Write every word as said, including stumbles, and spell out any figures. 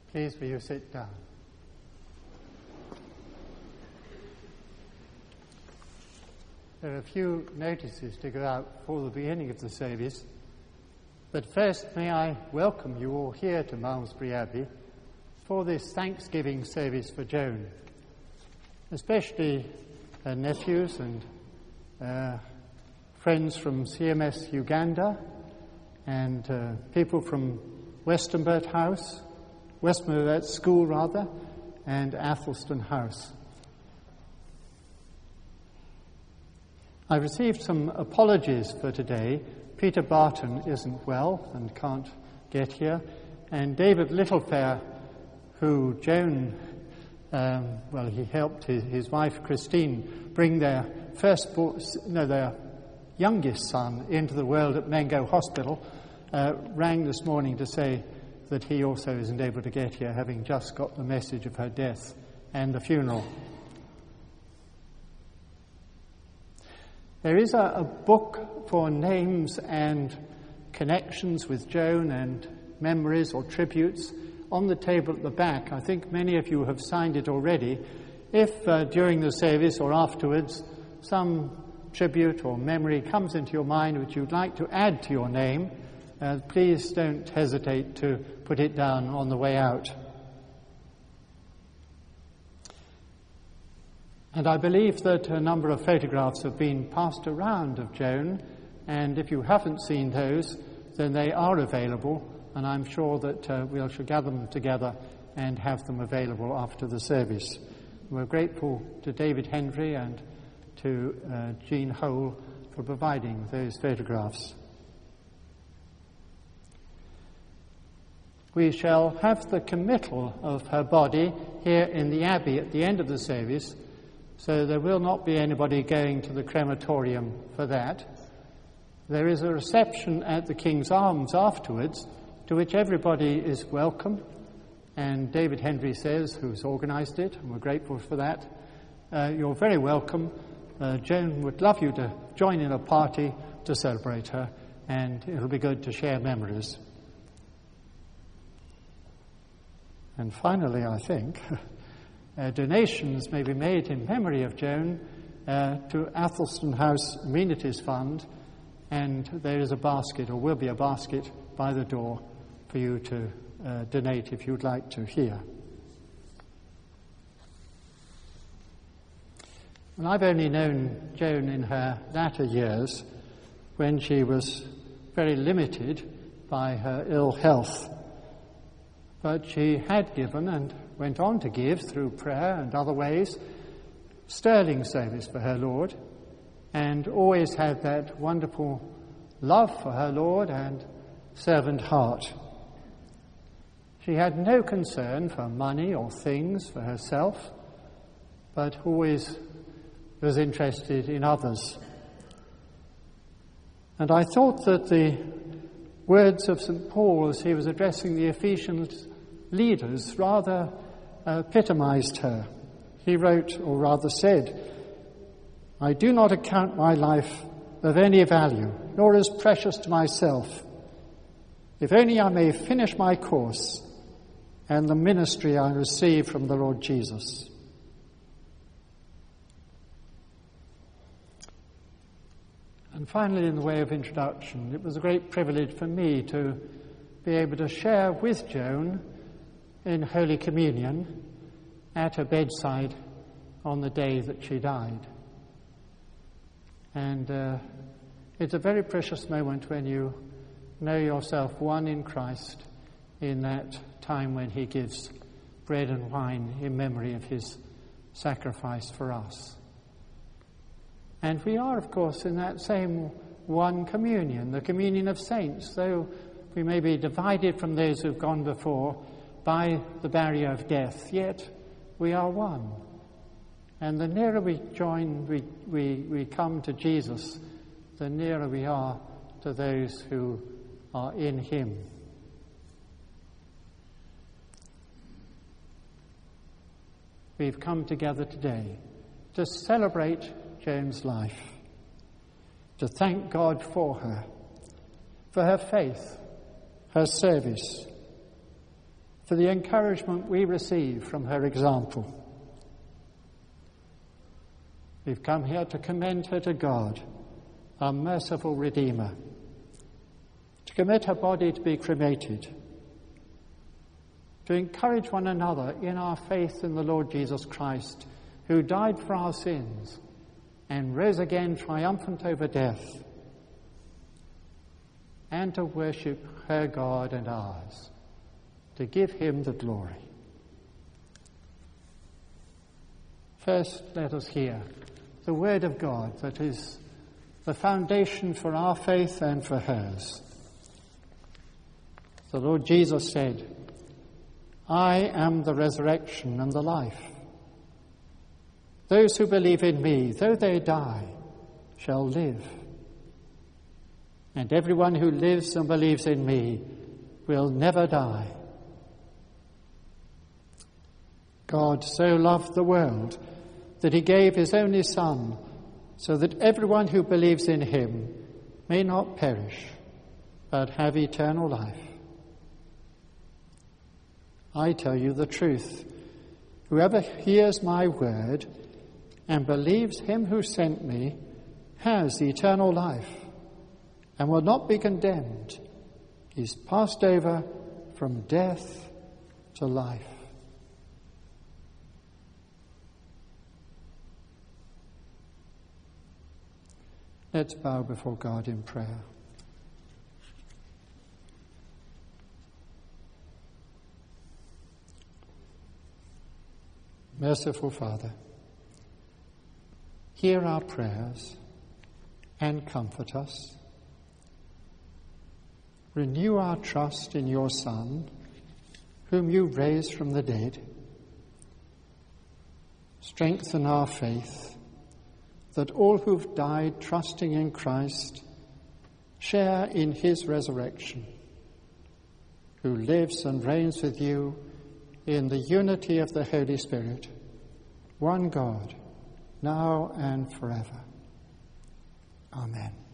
Please will you sit down. There are a few notices to go out before the beginning of the service, but first may I welcome you all here to Malmesbury Abbey for this Thanksgiving service for Joan, especially her nephews and uh, friends from C M S Uganda and uh, people from Westonbirt House, Westmerbert School rather, and Athelston House. I received some apologies for today. Peter Barton isn't well and can't get here, and David Littlefair, who Joan, um, well, he helped his, his wife Christine bring their first, no, their youngest son into the world at Mengo Hospital, uh, rang this morning to say that he also isn't able to get here, having just got the message of her death and the funeral. There is a, a book for names and connections with Joan and memories or tributes on the table at the back. I think many of you have signed it already. If uh, during the service or afterwards some tribute or memory comes into your mind which you'd like to add to your name, uh, please don't hesitate to put it down on the way out. And I believe that a number of photographs have been passed around of Joan, and if you haven't seen those, then they are available, and I'm sure that uh, we shall gather them together and have them available after the service. We're grateful to David Hendry and to uh, Jean Hole for providing those photographs. We shall have the committal of her body here in the Abbey at the end of the service, so there will not be anybody going to the crematorium for that. There is a reception at the King's Arms afterwards, to which everybody is welcome, and David Hendry says, who's organised it, and we're grateful for that, uh, you're very welcome. Uh, Joan would love you to join in a party to celebrate her, and it'll be good to share memories. And finally, I think, uh, donations may be made in memory of Joan uh, to Athelston House Amenities Fund, and there is a basket, or will be a basket, by the door for you to uh, donate if you'd like to here. And I've only known Joan in her latter years, when she was very limited by her ill health. But she had given and went on to give, through prayer and other ways, sterling service for her Lord, and always had that wonderful love for her Lord and servant heart. She had no concern for money or things for herself, but always was interested in others. And I thought that the words of Saint Paul as he was addressing the Ephesians leaders rather uh, epitomized her. He wrote, or rather said, "I do not account my life of any value, nor as precious to myself, if only I may finish my course and the ministry I receive from the Lord Jesus." And finally, in the way of introduction, it was a great privilege for me to be able to share with Joan in Holy Communion at her bedside on the day that she died. And uh, it's a very precious moment when you know yourself one in Christ in that time when he gives bread and wine in memory of his sacrifice for us. And we are, of course, in that same one communion, the communion of saints, though we may be divided from those who've gone before by the barrier of death, yet we are one. And the nearer we join, we, we, we come to Jesus, the nearer we are to those who are in him. We've come together today to celebrate Joan's life, to thank God for her, for her faith, her service, for the encouragement we receive from her example. We've come here to commend her to God, our merciful Redeemer, to commit her body to be cremated, to encourage one another in our faith in the Lord Jesus Christ, who died for our sins and rose again triumphant over death, and to worship her God and ours, to give him the glory. First, let us hear the word of God that is the foundation for our faith and for hers. The Lord Jesus said, "I am the resurrection and the life. Those who believe in me, though they die, shall live. And everyone who lives and believes in me will never die." God so loved the world that he gave his only Son, so that everyone who believes in him may not perish, but have eternal life. I tell you the truth. Whoever hears my word and believes him who sent me has eternal life and will not be condemned. He's passed over from death to life. Let's bow before God in prayer. Merciful Father, hear our prayers and comfort us. Renew our trust in your Son, whom you raised from the dead. Strengthen our faith, that all who've died trusting in Christ share in his resurrection, who lives and reigns with you in the unity of the Holy Spirit, one God, now and forever. Amen.